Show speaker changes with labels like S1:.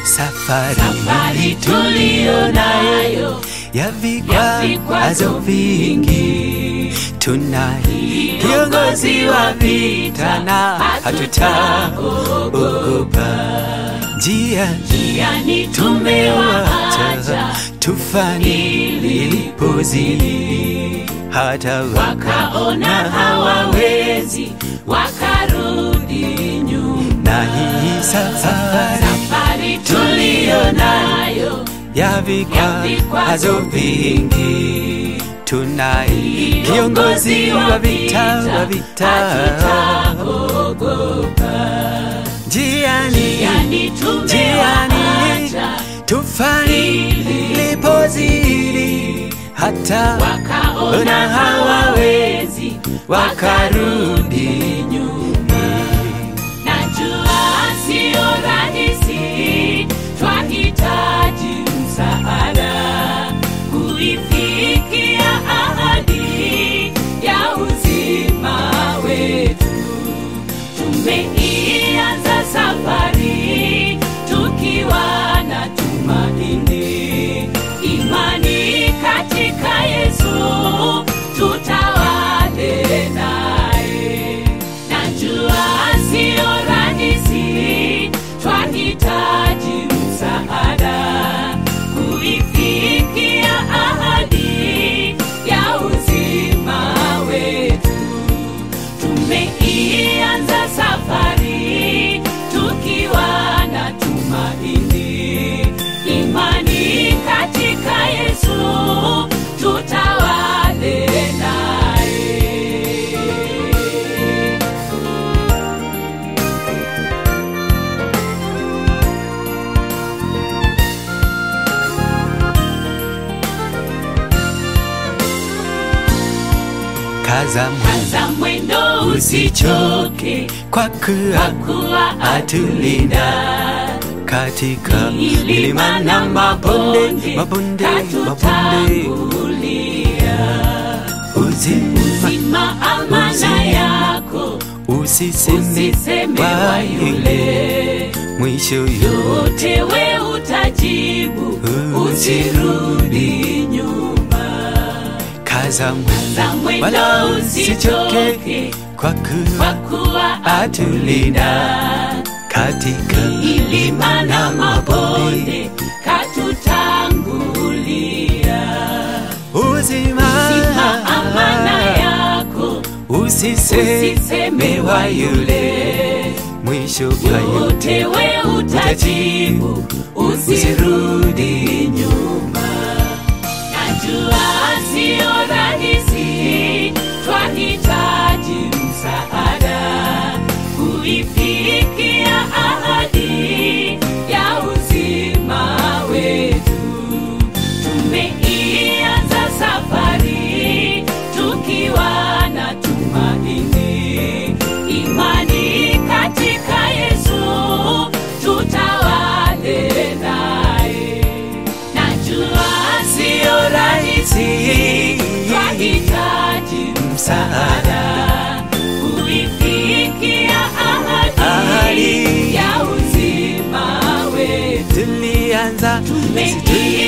S1: Safari tulionayo ya vikwazo vingi, tunaye kiongozi wa vita na hatutaogopa. Njiani tumewaacha tufani ilipozidi, hata wakaona hawawezi wakarudi nyuma. Na hii safari tulionayo ya vikwazo vingi, tunaye kiongozi wa vita hatutaogopa. Njiani tufani ilipozidi, hata wakaona hawawezi wakarudi nyuma.
S2: Najua sio rahisi, twahitaji msaada kuifikia ahadi ya uzima wetu. Tumeianza safari tukiwa na tumaini, imani katika Yesu tutawale naye. Najua sio rahisi, twahitaji msaada kuifikia ahadi ya uzima wetu. Tumeianza safari tukiwa na tumaini, imani katika Yesu tutawale naye.
S1: Kaza mwendo usichoke, kwa kuwa atulinda katika milima na mabonde.
S2: Uzima amana yako, usiseme wa yule.
S1: Mwisho yote
S2: we utajibu, usirudi nyuma.
S1: Kaza mwendo
S2: wala usichoke,
S1: kwa kuwa atulinda katika
S2: milima na mabonde, katutangulia.
S1: Uzima
S2: amana yako,
S1: usiseme wa yule. Mwisho yote
S2: we utajibu, usirudi nyuma. Najua sio rahisi, twahitaji msaada kuifikia ahadi ya uzima wetu. Tumeianza safari tukiwa na tumaini, imani katika Yesu tutawale naye. Najua sio rahisi, twahitaji msaada kuifikia ahadi ya uzima wetu.
S1: tulianza